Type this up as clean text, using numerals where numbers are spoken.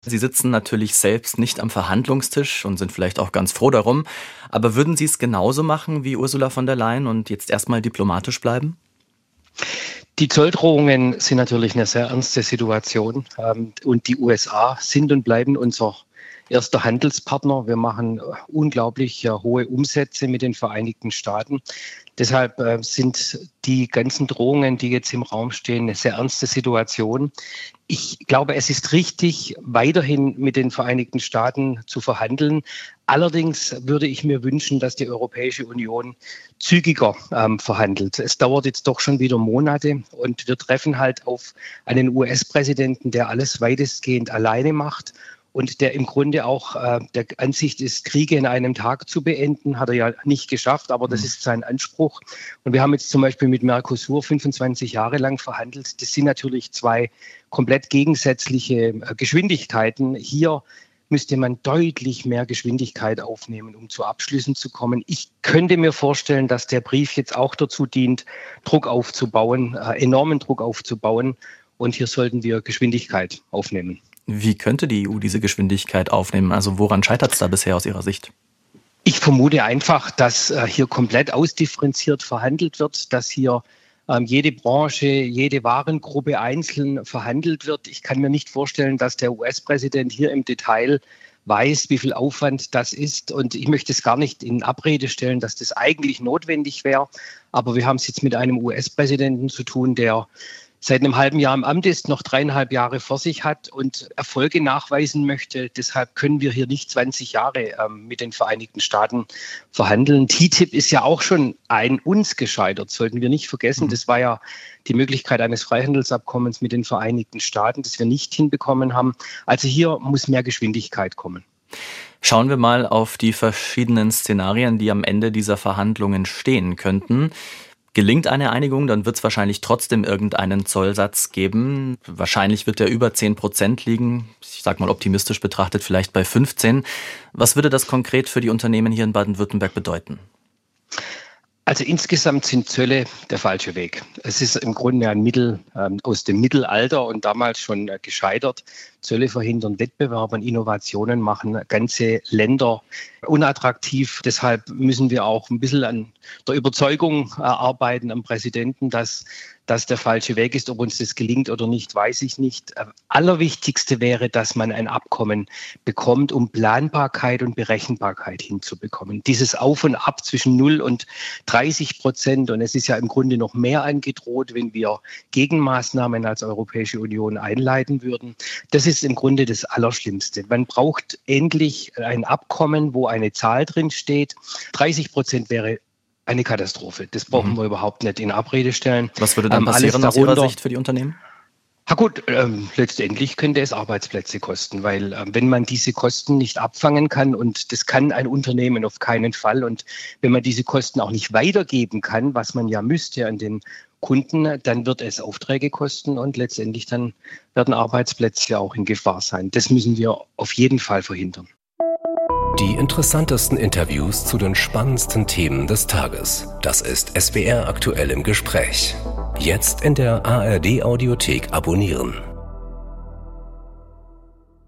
Sie sitzen natürlich selbst nicht am Verhandlungstisch und sind vielleicht auch ganz froh darum. Aber würden Sie es genauso machen wie Ursula von der Leyen und jetzt erstmal diplomatisch bleiben? Die Zolldrohungen sind natürlich eine sehr ernste Situation. Und die USA sind und bleiben unser erster Handelspartner. Wir machen unglaublich hohe Umsätze mit den Vereinigten Staaten. Deshalb sind die ganzen Drohungen, die jetzt im Raum stehen, eine sehr ernste Situation. Ich glaube, es ist richtig, weiterhin mit den Vereinigten Staaten zu verhandeln. Allerdings würde ich mir wünschen, dass die Europäische Union zügiger verhandelt. Es dauert jetzt doch schon wieder Monate und wir treffen halt auf einen US-Präsidenten, der alles weitestgehend alleine macht. Und der im Grunde auch der Ansicht ist, Kriege in einem Tag zu beenden, hat er ja nicht geschafft, aber das ist sein Anspruch. Und wir haben jetzt zum Beispiel mit Mercosur 25 Jahre lang verhandelt. Das sind natürlich zwei komplett gegensätzliche Geschwindigkeiten. Hier müsste man deutlich mehr Geschwindigkeit aufnehmen, um zu Abschlüssen zu kommen. Ich könnte mir vorstellen, dass der Brief jetzt auch dazu dient, Druck aufzubauen, enormen Druck aufzubauen. Und hier sollten wir Geschwindigkeit aufnehmen. Wie könnte die EU diese Geschwindigkeit aufnehmen? Also woran scheitert es da bisher aus Ihrer Sicht? Ich vermute einfach, dass hier komplett ausdifferenziert verhandelt wird, dass hier jede Branche, jede Warengruppe einzeln verhandelt wird. Ich kann mir nicht vorstellen, dass der US-Präsident hier im Detail weiß, wie viel Aufwand das ist. Und ich möchte es gar nicht in Abrede stellen, dass das eigentlich notwendig wäre. Aber wir haben es jetzt mit einem US-Präsidenten zu tun, der seit einem halben Jahr im Amt ist, noch 3,5 Jahre vor sich hat und Erfolge nachweisen möchte. Deshalb können wir hier nicht 20 Jahre mit den Vereinigten Staaten verhandeln. TTIP ist ja auch schon an uns gescheitert, sollten wir nicht vergessen. Das war ja die Möglichkeit eines Freihandelsabkommens mit den Vereinigten Staaten, das wir nicht hinbekommen haben. Also hier muss mehr Geschwindigkeit kommen. Schauen wir mal auf die verschiedenen Szenarien, die am Ende dieser Verhandlungen stehen könnten. Gelingt eine Einigung, dann wird es wahrscheinlich trotzdem irgendeinen Zollsatz geben. Wahrscheinlich wird der über 10% liegen. Ich sage mal optimistisch betrachtet, vielleicht bei 15. Was würde das konkret für die Unternehmen hier in Baden-Württemberg bedeuten? Also insgesamt sind Zölle der falsche Weg. Es ist im Grunde ein Mittel aus dem Mittelalter und damals schon gescheitert. Zölle verhindern Wettbewerb und Innovationen machen ganze Länder unattraktiv. Deshalb müssen wir auch ein bisschen an der Überzeugung arbeiten am Präsidenten, dass das der falsche Weg ist. Ob uns das gelingt oder nicht, weiß ich nicht. Allerwichtigste wäre, dass man ein Abkommen bekommt, um Planbarkeit und Berechenbarkeit hinzubekommen. Dieses Auf und Ab zwischen 0 und 30%, und es ist ja im Grunde noch mehr angedroht, wenn wir Gegenmaßnahmen als Europäische Union einleiten würden. Das ist im Grunde das Allerschlimmste. Man braucht endlich ein Abkommen, wo eine Zahl drin steht. 30% wäre eine Katastrophe. Das brauchen wir überhaupt nicht in Abrede stellen. Was würde dann passieren aus Ihrer Sicht für die Unternehmen? Na gut, letztendlich könnte es Arbeitsplätze kosten, weil wenn man diese Kosten nicht abfangen kann, und das kann ein Unternehmen auf keinen Fall, und wenn man diese Kosten auch nicht weitergeben kann, was man ja müsste an den Kunden, dann wird es Aufträge kosten und letztendlich dann werden Arbeitsplätze auch in Gefahr sein. Das müssen wir auf jeden Fall verhindern. Die interessantesten Interviews zu den spannendsten Themen des Tages. Das ist SWR aktuell im Gespräch. Jetzt in der ARD Audiothek abonnieren.